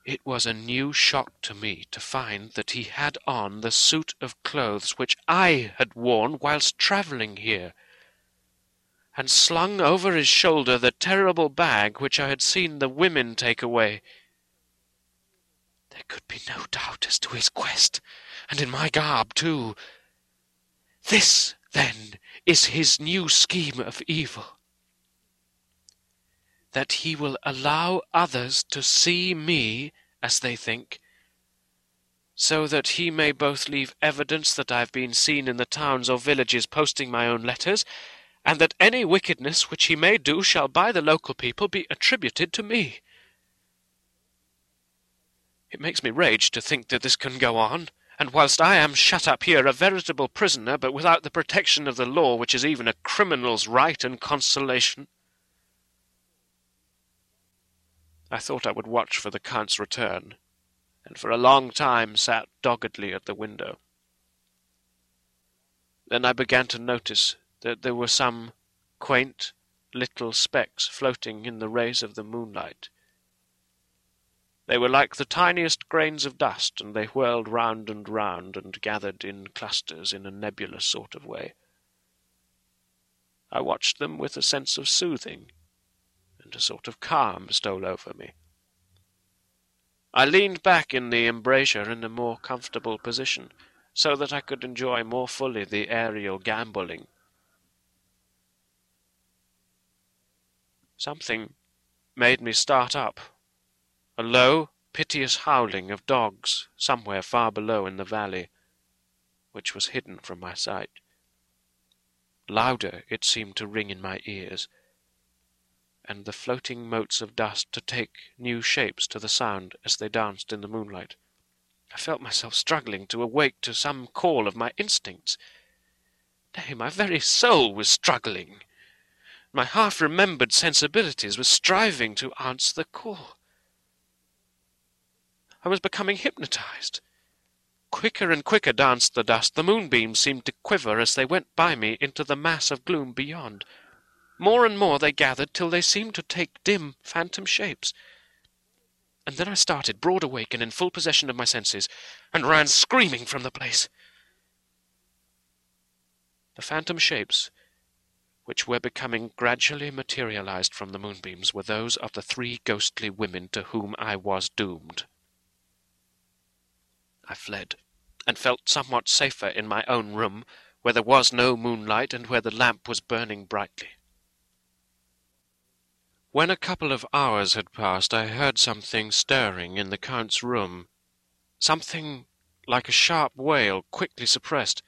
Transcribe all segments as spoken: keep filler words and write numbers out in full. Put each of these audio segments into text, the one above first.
It was a new shock to me to find that he had on the suit of clothes which I had worn whilst travelling here, and slung over his shoulder the terrible bag which I had seen the women take away. There could be no doubt as to his quest, and in my garb too. This, then, is his new scheme of evil. That he will allow others to see me, as they think, so that he may both leave evidence that I have been seen in the towns or villages posting my own letters, and that any wickedness which he may do shall by the local people be attributed to me. It makes me rage to think that this can go on, and whilst I am shut up here a veritable prisoner, but without the protection of the law, which is even a criminal's right and consolation. I thought I would watch for the Count's return, and for a long time sat doggedly at the window. Then I began to notice that there were some quaint little specks floating in the rays of the moonlight. They were like the tiniest grains of dust, and they whirled round and round and gathered in clusters in a nebulous sort of way. I watched them with a sense of soothing, and a sort of calm stole over me. I leaned back in the embrasure in a more comfortable position, so that I could enjoy more fully the aerial gambolling. Something made me start up. A low, piteous howling of dogs somewhere far below in the valley, which was hidden from my sight. Louder it seemed to ring in my ears, and the floating motes of dust to take new shapes to the sound as they danced in the moonlight. I felt myself struggling to awake to some call of my instincts. Nay, my very soul was struggling. My half-remembered sensibilities were striving to answer the call. I was becoming hypnotized. Quicker and quicker danced the dust. The moonbeams seemed to quiver as they went by me into the mass of gloom beyond. More and more they gathered till they seemed to take dim, phantom shapes. And then I started, broad awake and in full possession of my senses, and ran screaming from the place. The phantom shapes, which were becoming gradually materialized from the moonbeams, were those of the three ghostly women to whom I was doomed. I fled, and felt somewhat safer in my own room, where there was no moonlight and where the lamp was burning brightly. When a couple of hours had passed, I heard something stirring in the Count's room, something like a sharp wail quickly suppressed.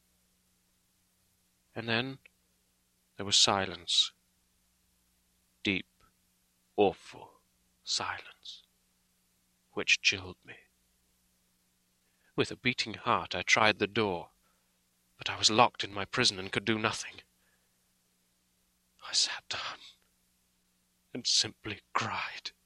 And then there was silence, deep, awful silence, which chilled me. With a beating heart I tried the door, but I was locked in my prison and could do nothing. I sat down and simply cried.